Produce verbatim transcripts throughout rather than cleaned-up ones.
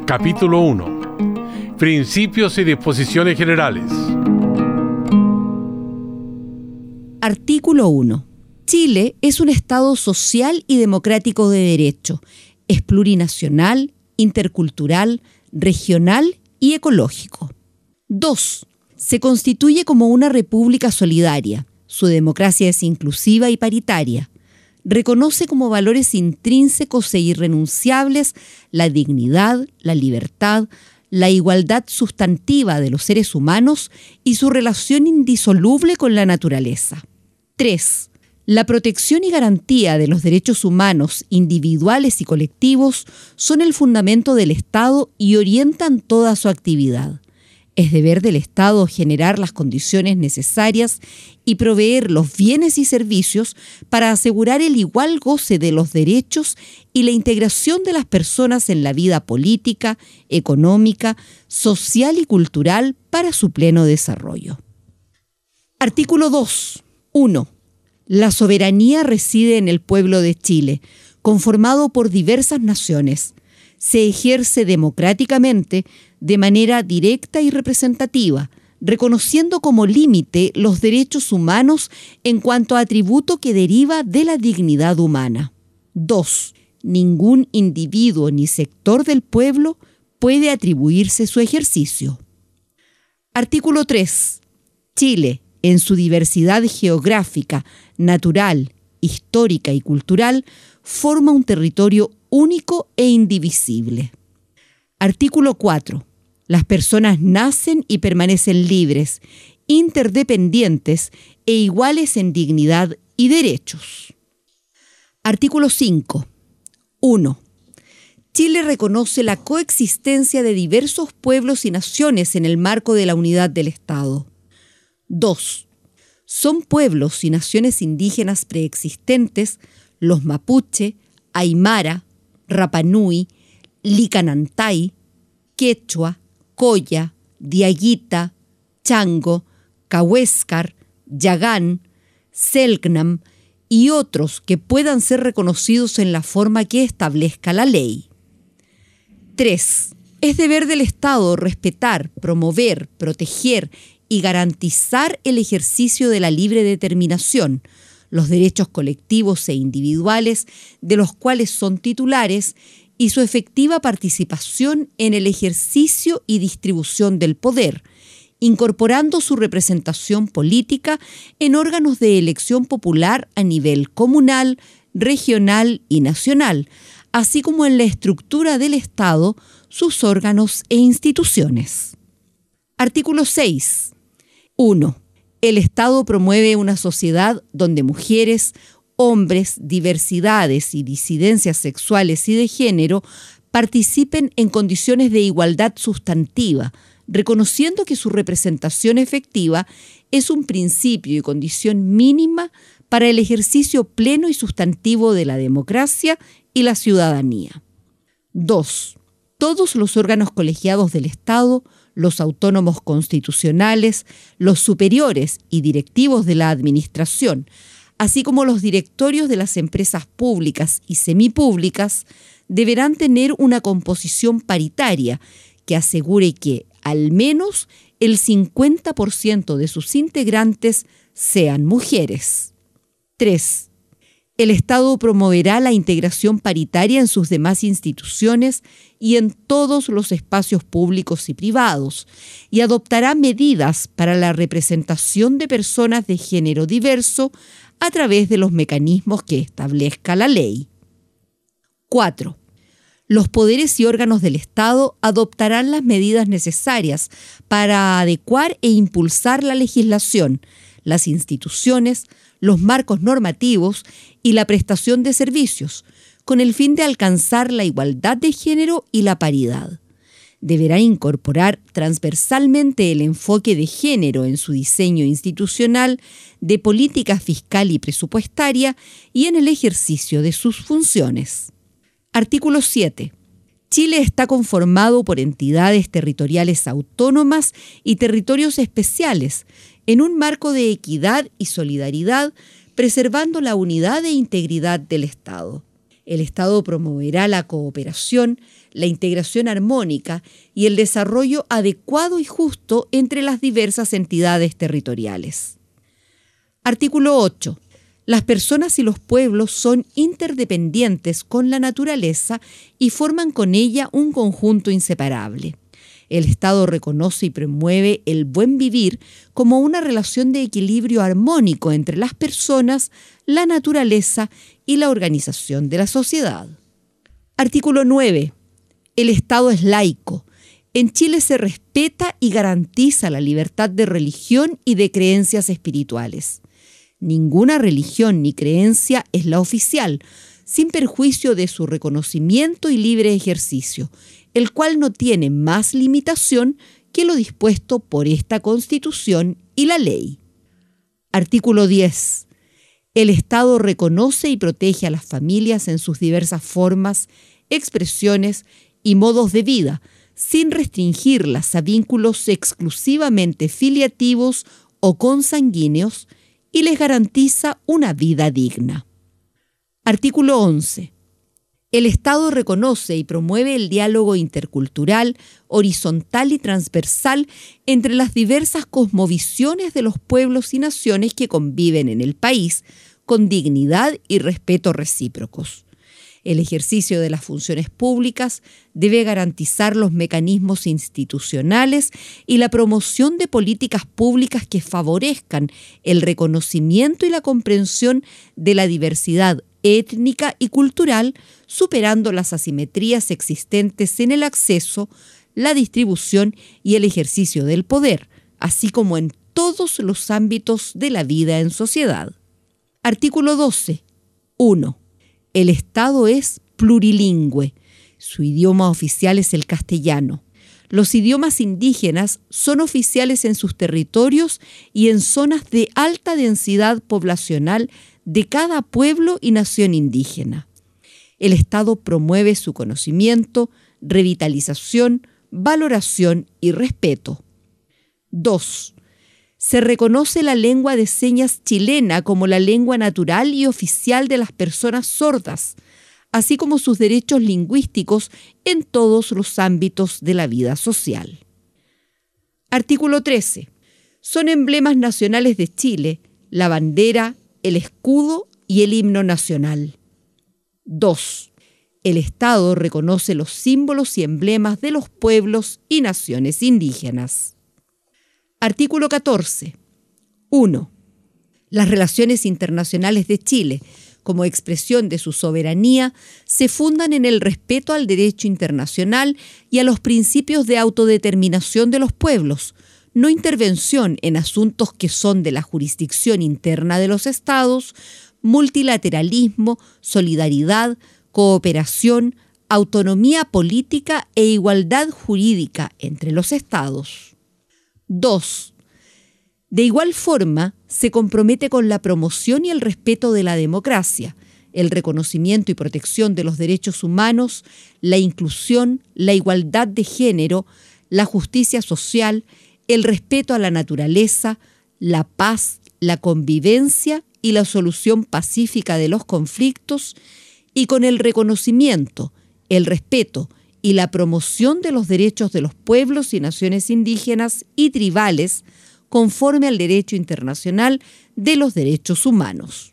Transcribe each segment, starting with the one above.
Capítulo uno. Principios y disposiciones generales. Artículo uno. Chile es un Estado social y democrático de derecho. Es plurinacional, intercultural, regional y ecológico. dos. Se constituye como una república solidaria. Su democracia es inclusiva y paritaria. Reconoce como valores intrínsecos e irrenunciables la dignidad, la libertad, la igualdad sustantiva de los seres humanos y su relación indisoluble con la naturaleza. tres. La protección y garantía de los derechos humanos individuales y colectivos son el fundamento del Estado y orientan toda su actividad. Es deber del Estado generar las condiciones necesarias y proveer los bienes y servicios para asegurar el igual goce de los derechos y la integración de las personas en la vida política, económica, social y cultural para su pleno desarrollo. Artículo dos. uno. La soberanía reside en el pueblo de Chile, conformado por diversas naciones. Se ejerce democráticamente de manera directa y representativa, reconociendo como límite los derechos humanos en cuanto a atributo que deriva de la dignidad humana. dos. Ningún individuo ni sector del pueblo puede atribuirse su ejercicio. Artículo tres. Chile, en su diversidad geográfica, natural, histórica y cultural, forma un territorio único e indivisible. Artículo cuatro. Las personas nacen y permanecen libres, interdependientes e iguales en dignidad y derechos. Artículo cinco. uno. Chile reconoce la coexistencia de diversos pueblos y naciones en el marco de la unidad del Estado. dos. Son pueblos y naciones indígenas preexistentes los mapuche, aymara, rapanui, licanantay, quechua, coya, diaguita, chango, cahuéscar, yagán, selknam y otros que puedan ser reconocidos en la forma que establezca la ley. tres. Es deber del Estado respetar, promover, proteger y garantizar el ejercicio de la libre determinación, los derechos colectivos e individuales de los cuales son titulares y su efectiva participación en el ejercicio y distribución del poder, incorporando su representación política en órganos de elección popular a nivel comunal, regional y nacional, así como en la estructura del Estado, sus órganos e instituciones. Artículo seis. uno. El Estado promueve una sociedad donde mujeres, hombres, diversidades y disidencias sexuales y de género participen en condiciones de igualdad sustantiva, reconociendo que su representación efectiva es un principio y condición mínima para el ejercicio pleno y sustantivo de la democracia y la ciudadanía. dos. Todos los órganos colegiados del Estado, los autónomos constitucionales, los superiores y directivos de la administración, así como los directorios de las empresas públicas y semipúblicas, deberán tener una composición paritaria que asegure que, al menos, el cincuenta por ciento de sus integrantes sean mujeres. tres. El Estado promoverá la integración paritaria en sus demás instituciones y en todos los espacios públicos y privados, y adoptará medidas para la representación de personas de género diverso a través de los mecanismos que establezca la ley. cuatro. Los poderes y órganos del Estado adoptarán las medidas necesarias para adecuar e impulsar la legislación, las instituciones, los marcos normativos y la prestación de servicios, con el fin de alcanzar la igualdad de género y la paridad. Deberá incorporar transversalmente el enfoque de género en su diseño institucional, de política fiscal y presupuestaria y en el ejercicio de sus funciones. Artículo siete. Chile está conformado por entidades territoriales autónomas y territorios especiales en un marco de equidad y solidaridad, preservando la unidad e integridad del Estado. El Estado promoverá la cooperación, la integración armónica y el desarrollo adecuado y justo entre las diversas entidades territoriales. Artículo ocho. Las personas y los pueblos son interdependientes con la naturaleza y forman con ella un conjunto inseparable. El Estado reconoce y promueve el buen vivir como una relación de equilibrio armónico entre las personas, la naturaleza y la organización de la sociedad. Artículo nueve. El Estado es laico. En Chile se respeta y garantiza la libertad de religión y de creencias espirituales. Ninguna religión ni creencia es la oficial, sin perjuicio de su reconocimiento y libre ejercicio, el cual no tiene más limitación que lo dispuesto por esta Constitución y la ley. Artículo diez. El Estado reconoce y protege a las familias en sus diversas formas, expresiones y modos de vida, sin restringirlas a vínculos exclusivamente filiativos o consanguíneos, y les garantiza una vida digna. Artículo once. El Estado reconoce y promueve el diálogo intercultural, horizontal y transversal entre las diversas cosmovisiones de los pueblos y naciones que conviven en el país, con dignidad y respeto recíprocos. El ejercicio de las funciones públicas debe garantizar los mecanismos institucionales y la promoción de políticas públicas que favorezcan el reconocimiento y la comprensión de la diversidad étnica y cultural, superando las asimetrías existentes en el acceso, la distribución y el ejercicio del poder, así como en todos los ámbitos de la vida en sociedad. Artículo doce. uno. El Estado es plurilingüe. Su idioma oficial es el castellano. Los idiomas indígenas son oficiales en sus territorios y en zonas de alta densidad poblacional de cada pueblo y nación indígena. El Estado promueve su conocimiento, revitalización, valoración y respeto. dos. Se reconoce la lengua de señas chilena como la lengua natural y oficial de las personas sordas, así como sus derechos lingüísticos en todos los ámbitos de la vida social. Artículo trece. Son emblemas nacionales de Chile la bandera, el escudo y el himno nacional. dos. El Estado reconoce los símbolos y emblemas de los pueblos y naciones indígenas. Artículo catorce. uno. Las relaciones internacionales de Chile, como expresión de su soberanía, se fundan en el respeto al derecho internacional y a los principios de autodeterminación de los pueblos, no intervención en asuntos que son de la jurisdicción interna de los estados, multilateralismo, solidaridad, cooperación, autonomía política e igualdad jurídica entre los estados. dos. De igual forma, se compromete con la promoción y el respeto de la democracia, el reconocimiento y protección de los derechos humanos, la inclusión, la igualdad de género, la justicia social, el respeto a la naturaleza, la paz, la convivencia y la solución pacífica de los conflictos, y con el reconocimiento, el respeto y la promoción de los derechos de los pueblos y naciones indígenas y tribales conforme al derecho internacional de los derechos humanos.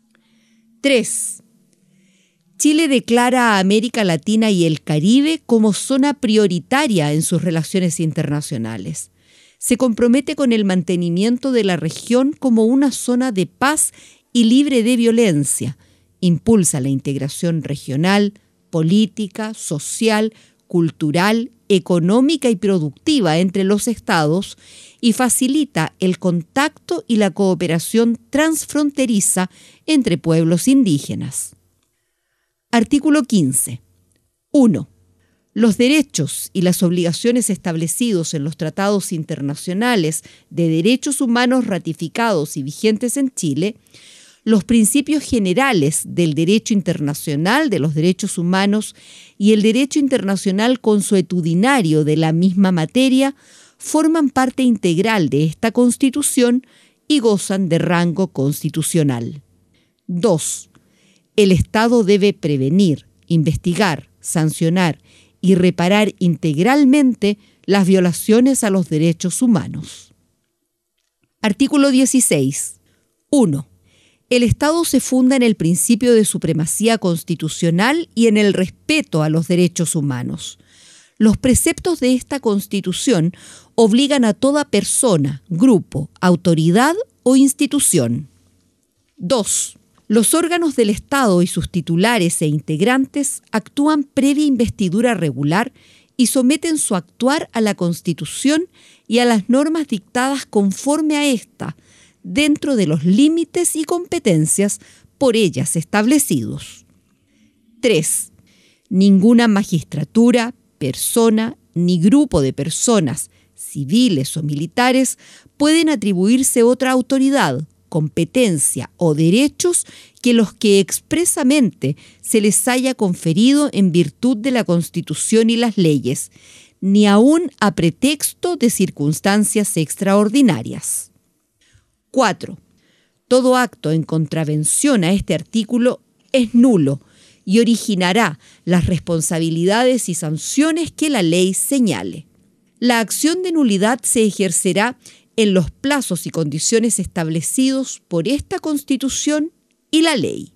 tres. Chile declara a América Latina y el Caribe como zona prioritaria en sus relaciones internacionales. Se compromete con el mantenimiento de la región como una zona de paz y libre de violencia. Impulsa la integración regional, política, social, cultural, económica y productiva entre los estados y facilita el contacto y la cooperación transfronteriza entre pueblos indígenas. Artículo quince. uno. Los derechos y las obligaciones establecidos en los tratados internacionales de derechos humanos ratificados y vigentes en Chile, los principios generales del derecho internacional de los derechos humanos y el derecho internacional consuetudinario de la misma materia forman parte integral de esta Constitución y gozan de rango constitucional. dos. El Estado debe prevenir, investigar, sancionar y reparar integralmente las violaciones a los derechos humanos. Artículo dieciséis. uno. El Estado se funda en el principio de supremacía constitucional y en el respeto a los derechos humanos. Los preceptos de esta Constitución obligan a toda persona, grupo, autoridad o institución. dos. Los órganos del Estado y sus titulares e integrantes actúan previa investidura regular y someten su actuar a la Constitución y a las normas dictadas conforme a ésta, dentro de los límites y competencias por ellas establecidos. tres. Ninguna magistratura, persona ni grupo de personas, civiles o militares, pueden atribuirse otra autoridad, competencia o derechos que los que expresamente se les haya conferido en virtud de la Constitución y las leyes, ni aun a pretexto de circunstancias extraordinarias. cuatro. Todo acto en contravención a este artículo es nulo y originará las responsabilidades y sanciones que la ley señale. La acción de nulidad se ejercerá en los plazos y condiciones establecidos por esta Constitución y la ley.